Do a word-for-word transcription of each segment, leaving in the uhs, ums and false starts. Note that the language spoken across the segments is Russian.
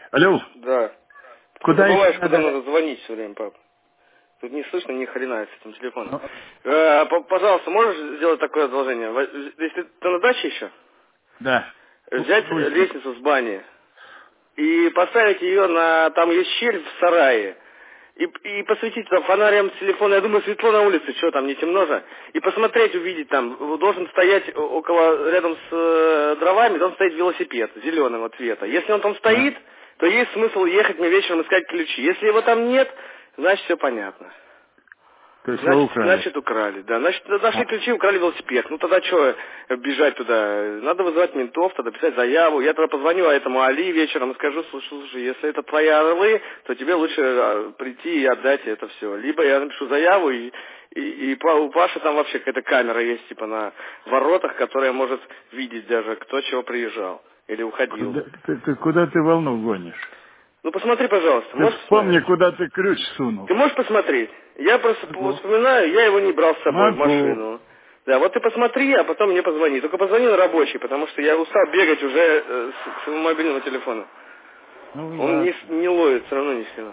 Алло, Да. Ты куда еще забываешь, куда надо? надо звонить все время, пап. Тут не слышно ни хрена с этим телефоном. Э, п- пожалуйста, можешь сделать такое одолжение? Во- Если ты на даче еще, Да. взять Выйти. лестницу с бани и поставить ее на... Там есть щель в сарае. И, и посветить там фонарем телефона. Я думаю, светло на улице, что там, не темно же. И посмотреть, увидеть там. Должен стоять около, рядом с э, дровами, должен стоять велосипед зеленого цвета. Если он там А, стоит, то есть смысл ехать мне вечером искать ключи. Если его там нет, значит все понятно. то есть его Значит, украли. значит украли, да. Значит, нашли А, ключи, украли велосипед. Ну тогда что бежать туда? Надо вызывать ментов, тогда писать заяву. Я тогда позвоню этому Али вечером и скажу, слушай, слушай, если это твои орлы, то тебе лучше а, прийти и отдать это все. Либо я напишу заяву, и, и, и па- у Паши там вообще какая-то камера есть, типа на воротах, которая может видеть даже, кто чего приезжал или уходил. куда, ты, ты- куда ты волну гонишь? Ну посмотри, пожалуйста, Ты можешь вспомни, посмотреть? куда ты ключ сунул. Ты можешь посмотреть? Я просто по- Могу. вспоминаю, я его не брал с собой в Могу. машину. Да, вот ты посмотри, а потом мне позвони. Только позвони на рабочий, потому что я устал бегать уже э, с, с своего мобильного телефона. Ну Он не, с- ладно. не ловит, все равно не сильно.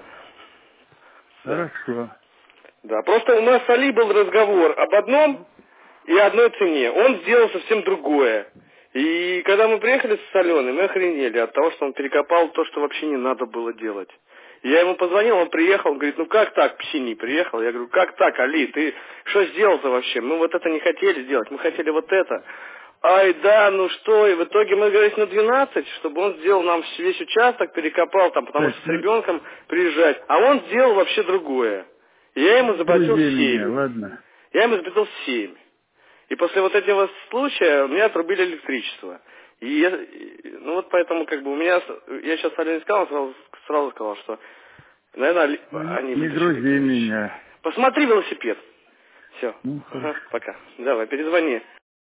Да. Хорошо. Да, просто у нас с Али был разговор об одном и одной цене. Он сделал совсем другое. И когда мы приехали с Аленой, мы охренели от того, что он перекопал то, что вообще не надо было делать. И я ему позвонил, он приехал, он говорит, ну как так, псиний приехал? Я говорю, как так, Али, ты что сделал-то вообще? Мы вот это не хотели сделать, мы хотели вот это. Ай, да, ну что, и в итоге мы договорились на двенадцать, чтобы он сделал нам весь участок, перекопал там, потому Так, что с ну, ребенком приезжать. А он сделал вообще другое. И я ему не заплатил грузи меня, семь. ладно? Я ему заплатил семь. И после вот этого случая у меня отрубили электричество. И я, и- ну вот поэтому как бы у меня, с- я сейчас Алене сказал, он сразу, сразу сказал, что, наверное, Али- Ну, не, они не вытащили грузи эти вещи. меня. Посмотри велосипед. Все. Ну, Ага, хорошо. пока. Давай, перезвони.